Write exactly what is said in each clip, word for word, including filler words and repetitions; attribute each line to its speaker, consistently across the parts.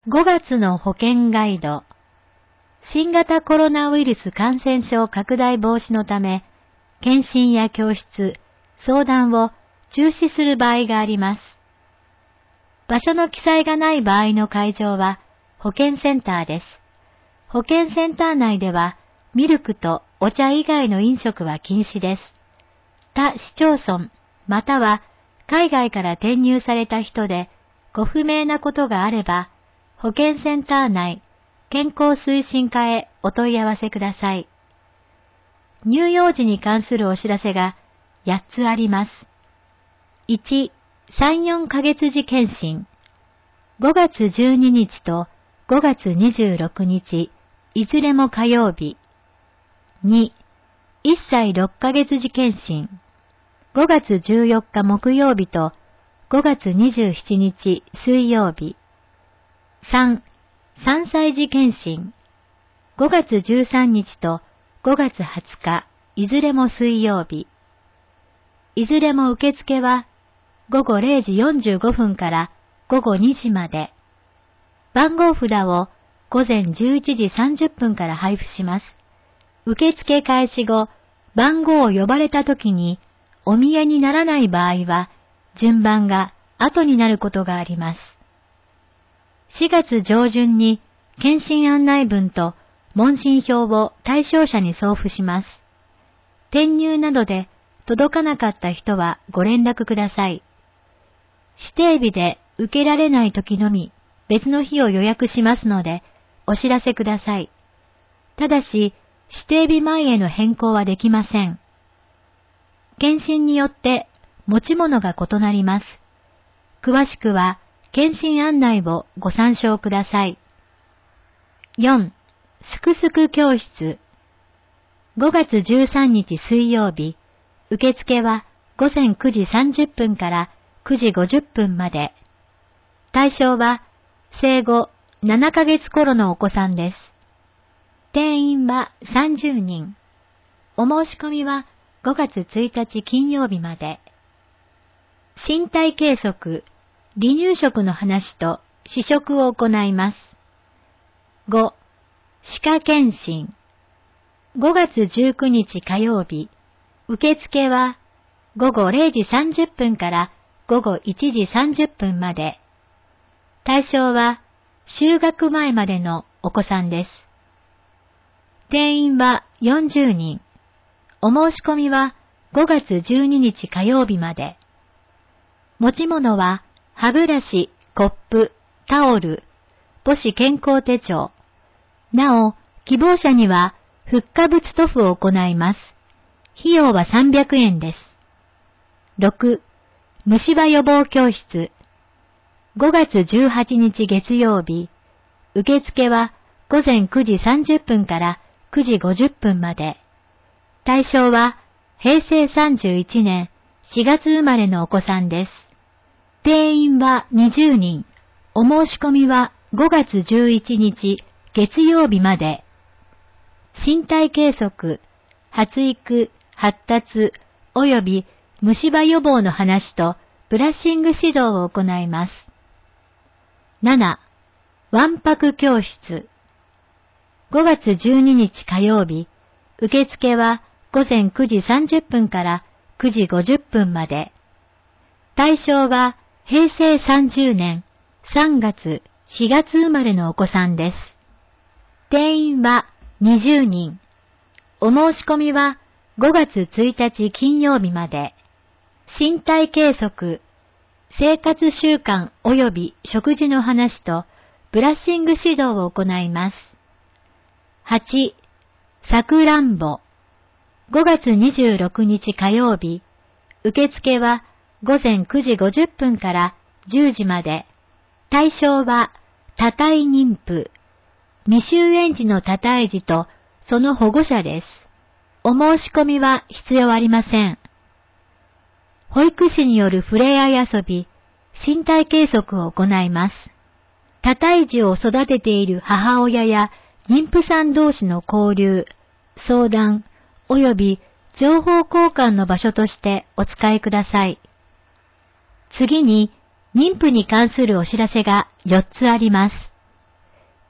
Speaker 1: ごがつの保健ガイド。新型コロナウイルス感染症拡大防止のため、検診や教室、相談を中止する場合があります。場所の記載がない場合の会場は保健センターです。保健センター内ではミルクとお茶以外の飲食は禁止です。他市町村または海外から転入された人でご不明なことがあれば、保健センター内健康推進課へお問い合わせください。乳幼児に関するお知らせがやっつあります。いち、さん、よんかげつ時検診。ごがつじゅうににちとごがつにじゅうろくにち、いずれも火曜日。に、いっさいろっかげつ時検診。ごがつじゅうよっか木曜日とごがつにじゅうしちにち水曜日。さん、さんさい時検診。ごがつじゅうさんにちとごがつはつか、いずれも水曜日。いずれも受付はごごれいじよんじゅうごふんからごごにじまで。番号札をごぜんじゅういちじさんじゅっぷんから配布します。受付開始後、番号を呼ばれたときにお見えにならない場合は、順番が後になることがあります。しがつ上旬に検診案内文と問診票を対象者に送付します。転入などで届かなかった人はご連絡ください。指定日で受けられない時のみ別の日を予約しますのでお知らせください。ただし指定日前への変更はできません。検診によって持ち物が異なります。詳しくは検診案内をご参照ください。よん、すくすく教室。ごがつじゅうさんにち水曜日、受付はごぜんくじさんじゅっぷんからくじごじゅっぷんまで。対象は生後ななかげつ頃のお子さんです。定員はさんじゅうにん。お申し込みはごがつついたち金曜日まで。身体計測、離乳食の話と試食を行います。ご、歯科検診。ごがつじゅうくにち火曜日、受付はごごれいじさんじゅっぷんからごごいちじさんじゅっぷんまで。対象は就学前までのお子さんです。定員はよんじゅうにん。お申し込みはごがつじゅうににち火曜日まで。持ち物は歯ブラシ、コップ、タオル、母子健康手帳。なお、希望者にはフッ化物塗布を行います。費用はさんびゃくえんです。ろく、虫歯予防教室。ごがつじゅうはちにち月曜日、受付はごぜんくじさんじゅっぷんからくじごじゅっぷんまで。対象はへいせいさんじゅういちねんしがつ生まれのお子さんです。定員はにじゅうにん。お申し込みはごがつじゅういちにち月曜日まで。身体計測、発育、発達、および虫歯予防の話とブラッシング指導を行います。なな、わんぱく教室。ごがつじゅうににち火曜日、受付はごぜんくじさんじゅっぷんからくじごじゅっぷんまで。対象はへいせいさんじゅうねんさんがつ、しがつ生まれのお子さんです。定員はにじゅうにん。お申し込みはごがつついたち金曜日まで。身体計測、生活習慣及び食事の話とブラッシング指導を行います。はち、さくらんぼ。ごがつにじゅうろくにち火曜日、受付はごぜんくじごじゅっぷんからじゅうじまで。対象は多胎妊婦、未就園児の多胎児とその保護者です。お申し込みは必要ありません。保育士による触れ合い遊び、身体計測を行います。多胎児を育てている母親や妊婦さん同士の交流、相談、及び情報交換の場所としてお使いください。次に、妊婦に関するお知らせがよっつあります。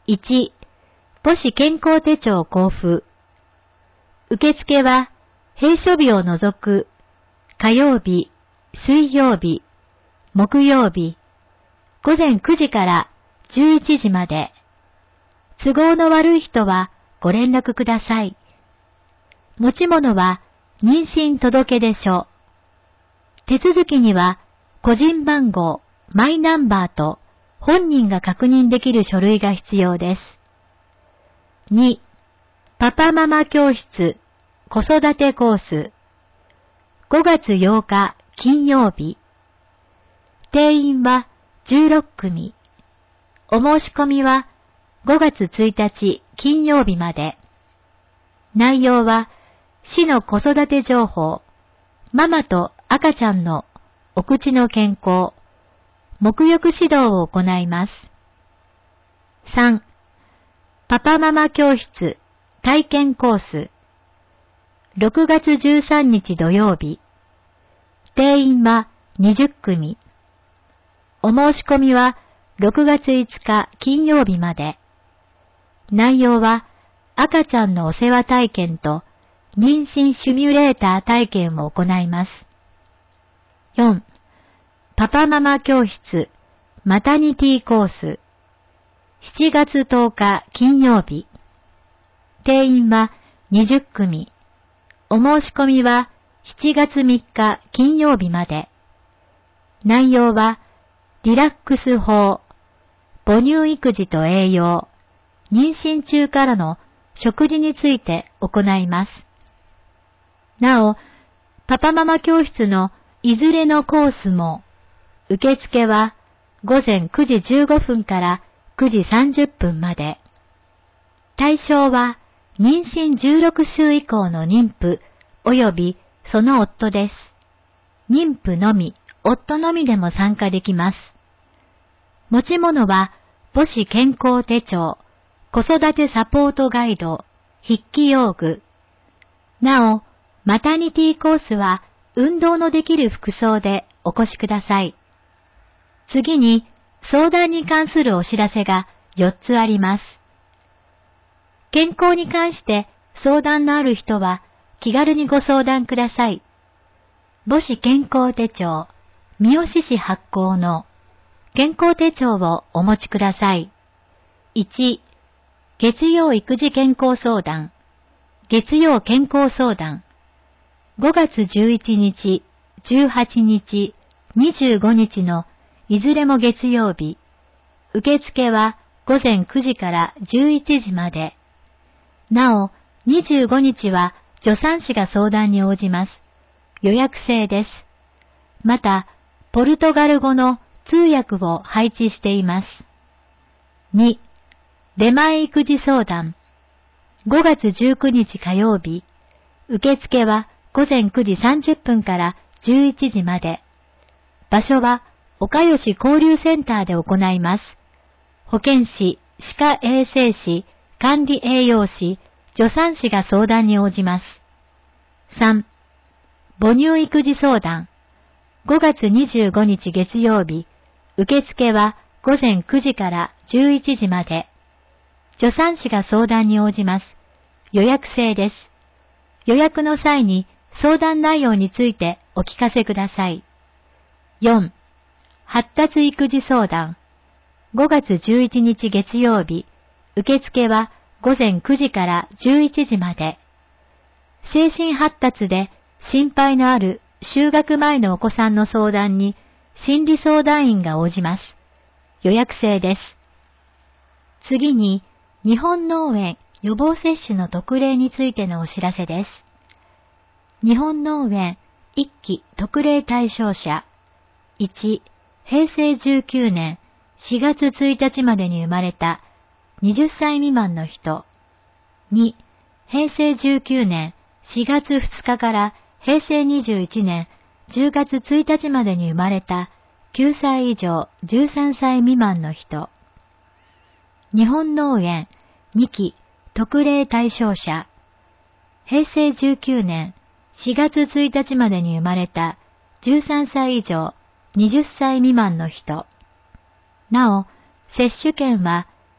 Speaker 1: いち、母子健康手帳交付。受付は、閉所日を除く、火曜日、水曜日、木曜日、午前くじからじゅういちじまで。都合の悪い人はご連絡ください。持ち物は妊娠届出書。手続きには個人番号、マイナンバーと本人が確認できる書類が必要です。に、パパママ教室、子育てコース。ごがつようか金曜日。定員はじゅうろくくみ。お申し込みはごがつついたち金曜日まで。内容は市の子育て情報、ママと赤ちゃんのお口の健康、沐浴指導を行います。さん、パパママ教室体験コース。ろくがつじゅうさんにち土曜日。定員はにじゅっくみ。お申し込みはろくがついつか金曜日まで。内容は赤ちゃんのお世話体験と妊娠シミュレーター体験を行います。よん、パパママ教室マタニティコース。しちがつとおか金曜日。定員はにじゅっくみ。お申し込みはしちがつみっか金曜日まで。内容はリラックス法、母乳育児と栄養、妊娠中からの食事について行います。なお、パパママ教室のいずれのコースも、受付はごぜんくじじゅうごふんからくじさんじゅっぷんまで。対象は妊娠じゅうろくしゅう以降の妊婦及びその夫です。妊婦のみ、夫のみでも参加できます。持ち物は母子健康手帳、子育てサポートガイド、筆記用具。なお、マタニティコースは運動のできる服装でお越しください。次に相談に関するお知らせがよっつあります。健康に関して相談のある人は気軽にご相談ください。母子健康手帳、三好市発行の健康手帳をお持ちください。いち、月曜育児健康相談、月曜健康相談。ごがつじゅういちにち、じゅうはちにち、にじゅうごにちのいずれも月曜日。受付はごぜんくじからじゅういちじまで。なお、にじゅうごにちは助産師が相談に応じます。予約制です。また、ポルトガル語の通訳を配置しています。に、出前育児相談。ごがつじゅうくにち火曜日。受付はごぜんくじさんじゅっぷんからじゅういちじまで。場所は岡吉交流センターで行います。保健師、歯科衛生士、管理栄養士、助産師が相談に応じます。さん、母乳育児相談。ごがつにじゅうごにち月曜日。受付はごぜんくじからじゅういちじまで。助産師が相談に応じます。予約制です。予約の際に相談内容についてお聞かせください。よん、発達育児相談。ごがつじゅういちにち月曜日。受付はごぜんくじからじゅういちじまで。精神発達で心配のある就学前のお子さんの相談に心理相談員が応じます。予約制です。次に、日本脳炎予防接種の特例についてのお知らせです。日本脳炎いっき特例対象者。いち、へいせいじゅうきゅうねんしがつついたちまでに生まれたはたち未満の人。に、へいせいじゅうきゅうねんしがつふつかからへいせいにじゅういちねんじゅうがつついたちまでに生まれたきゅうさい以上じゅうさんさい未満の人。日本脳炎にき特例対象者。へいせいじゅうきゅうねんしがつついたちまでに生まれたじゅうさんさい以上はたちさい未満の人。なお、接種券は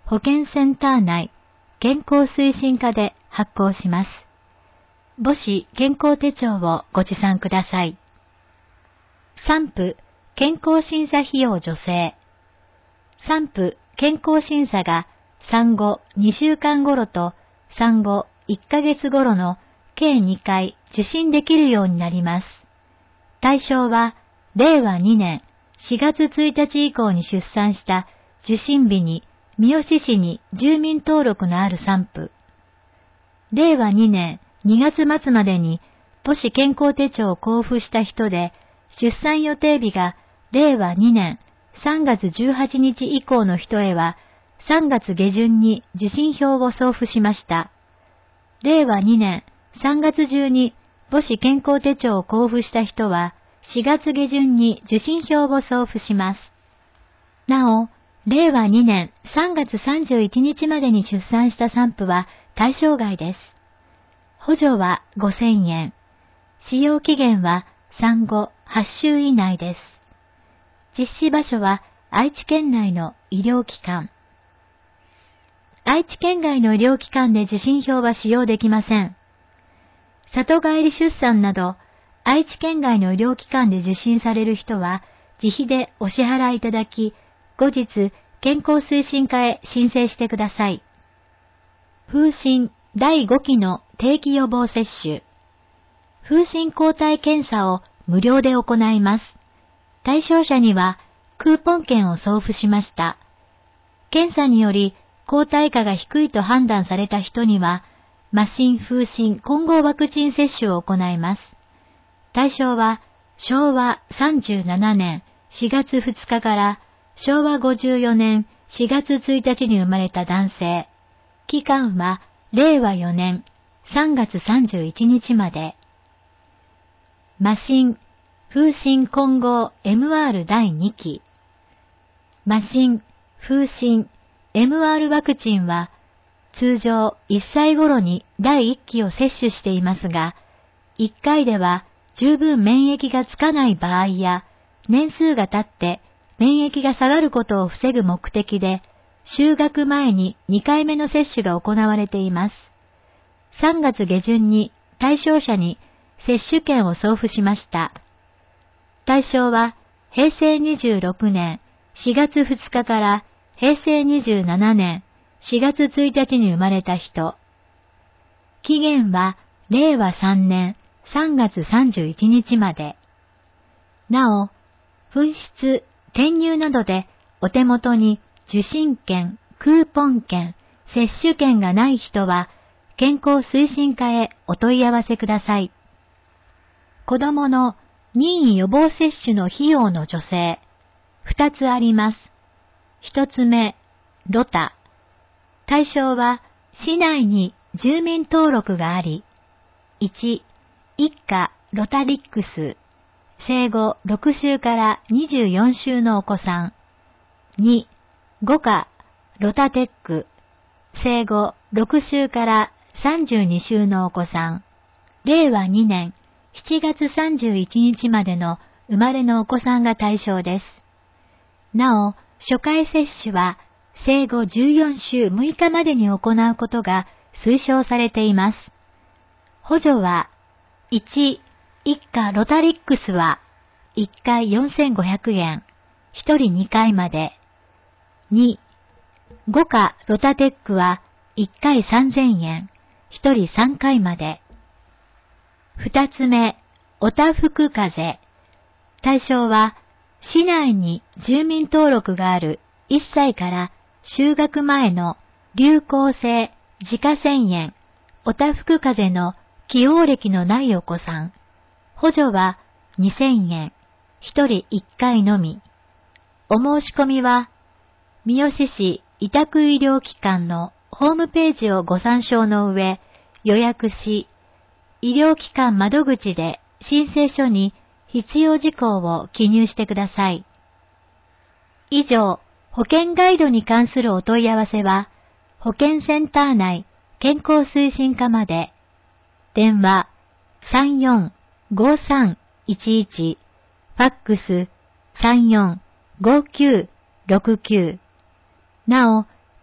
Speaker 1: 保健センター内健康推進課で発行します。母子健康手帳をご持参ください。産婦健康審査費用助成。産婦健康審査が産後にしゅうかん頃と産後いっかげつ頃の計にかい受診できるようになります。対象はれいわにねんしがつついたち以降に出産した受診日に三好市に住民登録のある産婦。れいわにねんにがつまつまでに母子健康手帳を交付した人で、出産予定日がれいわにねんさんがつじゅうはちにち以降の人へはさんがつげじゅんに受診票を送付しました。れいわにねんさんがつ中に母子健康手帳を交付した人はしがつげじゅんに受診票を送付します。なお、れいわにねんさんがつさんじゅういちにちまでに出産した産婦は対象外です。補助はごせんえん。使用期限は産後はっしゅう以内です。実施場所は愛知県内の医療機関。愛知県外の医療機関で受診票は使用できません。里帰り出産など、愛知県外の医療機関で受診される人は、自費でお支払いいただき、後日、健康推進課へ申請してください。風疹だいごきの定期予防接種。風疹抗体検査を無料で行います。対象者には、クーポン券を送付しました。検査により、抗体価が低いと判断された人には、麻疹風疹混合ワクチン接種を行います。対象は、しょうわさんじゅうななねんしがつふつかからしょうわごじゅうよねんしがつついたちに生まれた男性。期間は、れいわよねんさんがつさんじゅういちにちまで。麻疹風疹混合 エムアール だいにき。麻疹風疹エムアール ワクチンは、通常いっさい頃にだいいっきを接種していますが、いっかいでは十分免疫がつかない場合や、年数が経って免疫が下がることを防ぐ目的で、就学前ににかいめの接種が行われています。さんがつげじゅんに対象者に接種券を送付しました。対象は、へいせいにじゅうろくねんしがつふつかからへいせいにじゅうななねんしがつついたちに生まれた人。期限はれいわさんねんさんがつさんじゅういちにちまで。なお、紛失、転入などでお手元に受診券、クーポン券、接種券がない人は、健康推進課へお問い合わせください。子供の任意予防接種の費用の助成、二つあります。一つ目、ロタ。対象は、市内に住民登録があり、いち、一家ロタリックス、生後ろくしゅうからにじゅうよんしゅうのお子さん。に、ごかロタテック、生後ろくしゅうからさんじゅうにしゅうのお子さん。れいわにねんしちがつさんじゅういちにちまでの生まれのお子さんが対象です。なお、初回接種は生後じゅうよんしゅうむいかまでに行うことが推奨されています。補助は、いち、一家ロタリックスはいっかいよんせんごひゃくえん、ひとりにかいまで。に、ごかロタテックはいっかいさんぜんえん、ひとりさんかいまで。二つ目、おたふく風邪。対象は、市内に住民登録があるいっさいから就学前の流行性自家腺炎、おたふく風邪の既往歴のないお子さん。補助はにせんえん、ひとりいっかいのみ。お申し込みは、三好市委託医療機関のホームページをご参照の上、予約し、医療機関窓口で申請書に必要事項を記入してください。以上、保険ガイドに関するお問い合わせは、保健センター内健康推進課まで、電話 さんよんごさんいちいち、ファックス さんよんごきゅうろくきゅう。なお、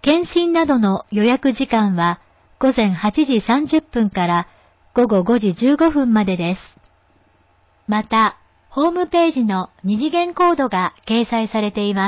Speaker 1: 検診などの予約時間は午前はちじさんじゅっぷんから午後ごじじゅうごふんまでです。また、ホームページの二次元コードが掲載されています。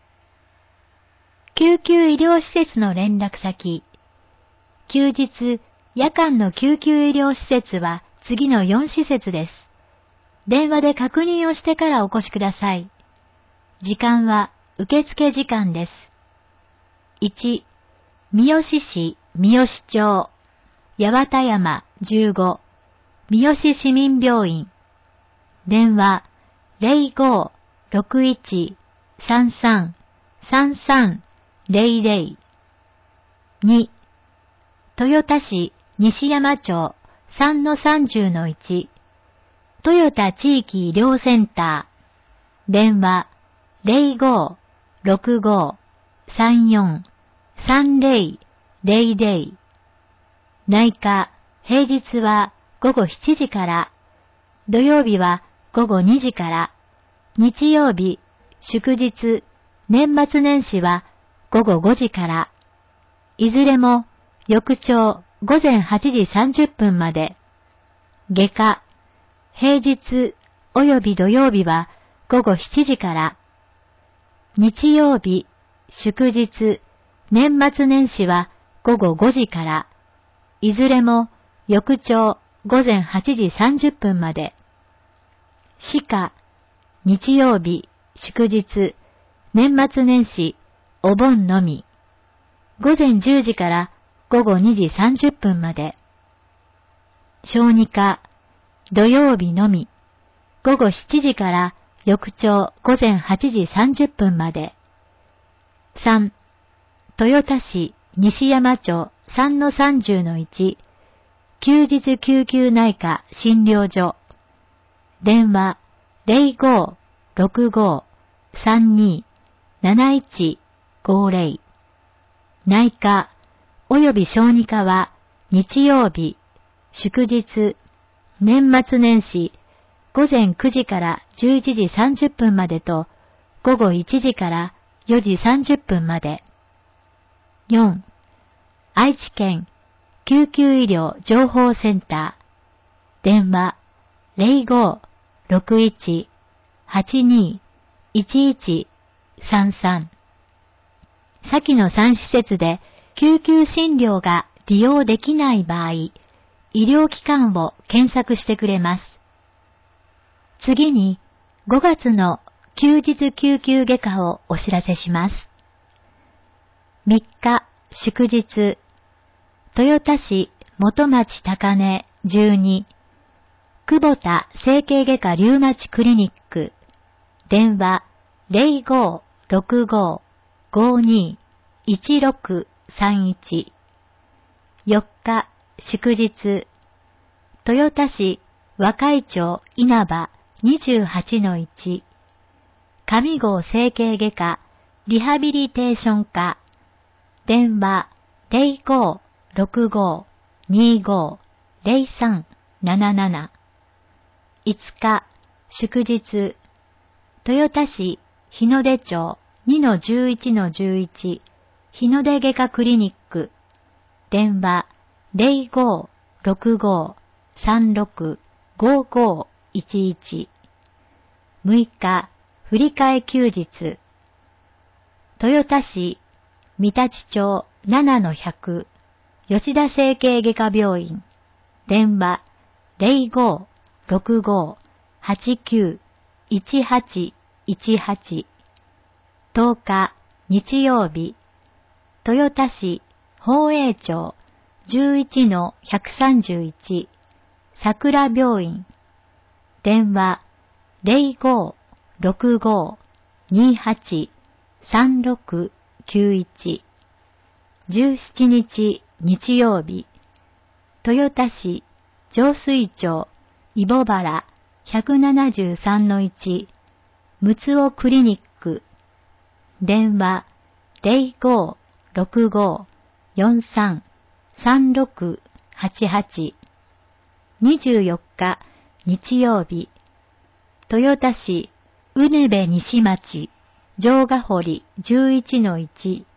Speaker 1: 救急医療施設の連絡先。休日、夜間の救急医療施設は次のよん施設です。電話で確認をしてからお越しください。時間は受付時間です。いち、三好市三好町、八幡山じゅうご、三好市民病院。電話 ゼロご ろくいち さんさん さんさん ゼロゼロ。に、豊田市西山町 さんのさんじゅうのいち、豊田地域医療センター。電話 ゼロご ろくご さんよん さんゼロ ゼロゼロ。内科、平日は午後しちじから、土曜日は午後にじから、日曜日、祝日、年末年始は午後ごじから、いずれも翌朝午前はちじさんじゅっぷんまで、外科、平日及び土曜日は午後しちじから、日曜日、祝日、年末年始は午後ごじから、いずれも翌朝午前はちじさんじゅっぷんまで、歯科、日曜日、祝日、年末年始、お盆のみ、午前じゅうじから午後にじさんじゅっぷんまで、小児科、土曜日のみ、午後しちじから翌朝午前はちじさんじゅっぷんまで。さん、豊田市西山町 さんのさんじゅうのいち、休日救急内科診療所。電話 ゼロご ろくご さんに なないち ごゼロ。内科及び小児科は日曜日、祝日、年末年始、午前くじからじゅういちじさんじゅっぷんまでと、午後いちじからよじさんじゅっぷんまで。よん、愛知県救急医療情報センター。電話 ゼロご ろくいち はちに いちいち さんさん。先のさん施設で救急診療が利用できない場合、医療機関を検索してくれます。次にごがつの休日救急外科をお知らせします。みっか祝日、豊田市元町高根じゅうに、久保田整形外科リウマチクリニック。電話 ゼロご ろくご ごに いちろく さんいち。よっか祝日、豊田市和海町稲葉にじゅうはちのいち、上郷整形外科リハビリテーション科。電話 ゼロご ろくご にご ゼロさん なななな。いつか祝日、豊田市日の出町 にのじゅういちのじゅういち 日の出外科クリニック。電話 ゼロご ろくご さんろく ごご いちいち。むいか振り替え休日、豊田市三立町ななのひゃく吉田整形外科病院。電話 ゼロご ろくご はちきゅう いちはち いちはち。とおか日曜日、豊田市宝永町じゅういちのひゃくさんじゅういち桜病院。電話 ゼロご ろくご にはち さんろく きゅういち。じゅうしちにち日曜日、豊田市上水町イボバラひゃくななじゅうさんのいちむつおクリニック。電話 ゼロご ろくご よんさん さんろく はちはち。にじゅうよっか日曜日、豊田市うねべ西町城ヶ堀じゅういちのいち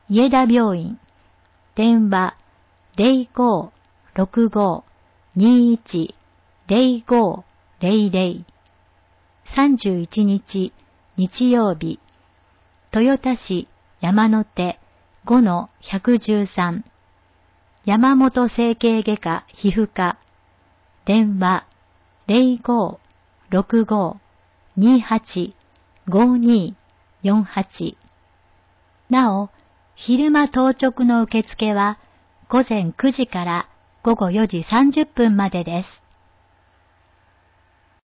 Speaker 1: 家田病院、電話 ゼロごーろくごーにーいちゼロごーゼロゼロ。さんじゅういちにち日曜日、豊田市山手 ごのひゃくじゅうさん、山本整形外科皮膚科、電話 ゼロごーろくごーにーはちごにーよんはち。なお、昼間当直の受付は午前くじから午後よじさんじゅっぷんまでです。